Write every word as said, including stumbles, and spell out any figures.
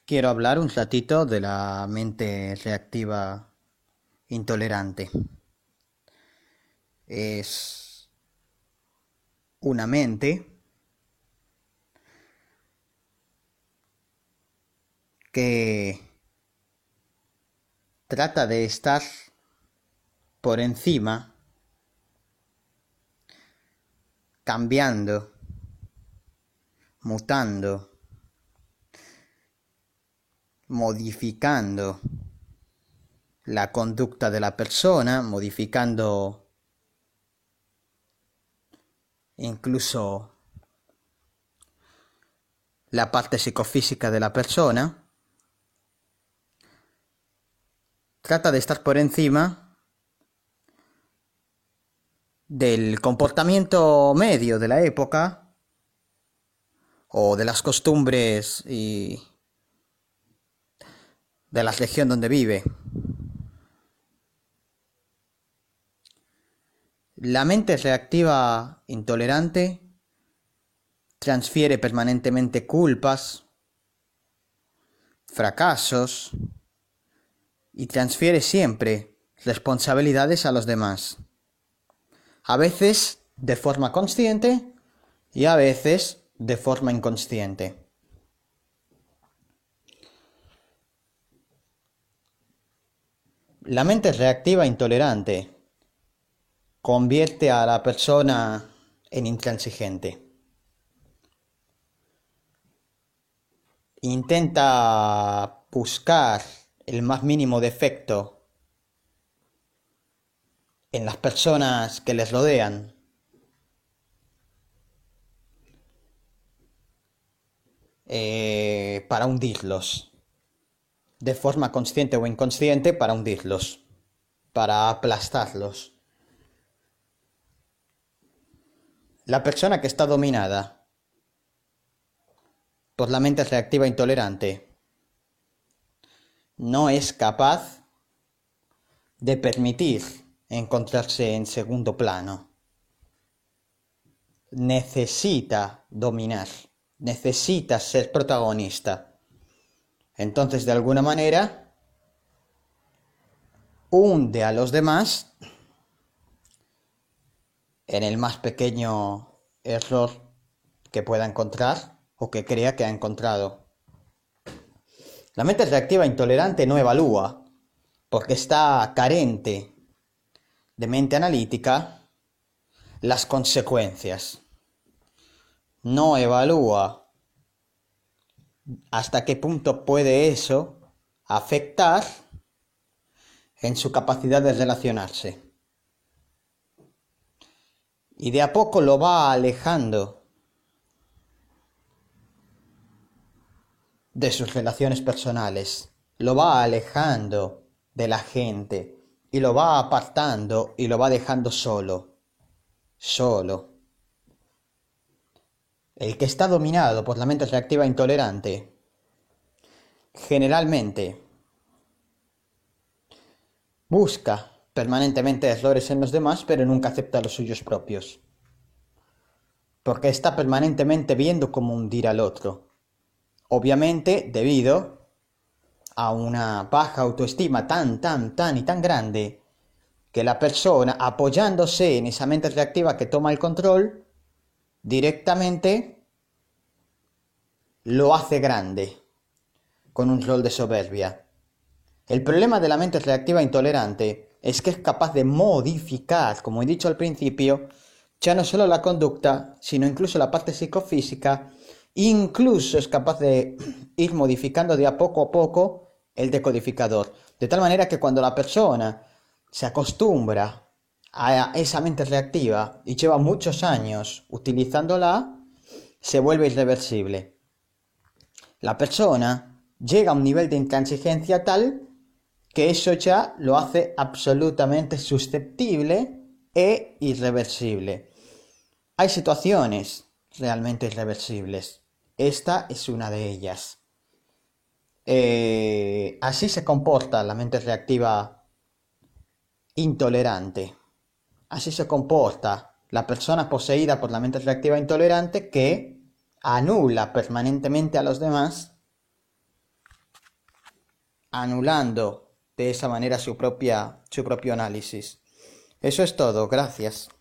Quiero hablar un ratito de la mente reactiva intolerante. Es una mente que trata de estar por encima, cambiando, mutando, modificando la conducta de la persona, modificando incluso la parte psicofísica de la persona. Trata de estar por encima del comportamiento medio de la época o de las costumbres y de la región donde vive. La mente reactiva intolerante transfiere permanentemente culpas, fracasos y transfiere siempre responsabilidades a los demás. A veces de forma consciente y a veces de forma inconsciente. La mente reactiva intolerante convierte a la persona en intransigente. Intenta buscar el más mínimo defecto en las personas que les rodean. Eh, para hundirlos. De forma consciente o inconsciente, para hundirlos. Para aplastarlos. La persona que está dominada por la mente reactiva intolerante no es capaz de permitir encontrarse en segundo plano. Necesita dominar, necesita ser protagonista. Entonces, de alguna manera, hunde a los demás en el más pequeño error que pueda encontrar o que crea que ha encontrado. La mente reactiva intolerante no evalúa, porque está carente de mente analítica, las consecuencias. No evalúa hasta qué punto puede eso afectar en su capacidad de relacionarse. Y de a poco lo va alejando de sus relaciones personales, lo va alejando de la gente y lo va apartando y lo va dejando solo, solo. El que está dominado por la mente reactiva intolerante, generalmente busca permanentemente errores en los demás, pero nunca acepta los suyos propios. Porque está permanentemente viendo cómo hundir al otro. Obviamente, debido a una baja autoestima tan, tan, tan y tan grande, que la persona, apoyándose en esa mente reactiva que toma el control, directamente lo hace grande, con un rol de soberbia. El problema de la mente reactiva intolerante es que es capaz de modificar, como he dicho al principio, ya no solo la conducta, sino incluso la parte psicofísica. Incluso es capaz de ir modificando de a poco a poco el decodificador. De tal manera que cuando la persona se acostumbra a esa mente reactiva y lleva muchos años utilizándola, se vuelve irreversible. La persona llega a un nivel de intransigencia tal que eso ya lo hace absolutamente susceptible e irreversible. Hay situaciones realmente irreversibles. Esta es una de ellas. Eh, así se comporta la mente reactiva intolerante. Así se comporta la persona poseída por la mente reactiva intolerante que anula permanentemente a los demás anulando de esa manera su propia, su propio análisis. Eso es todo, gracias.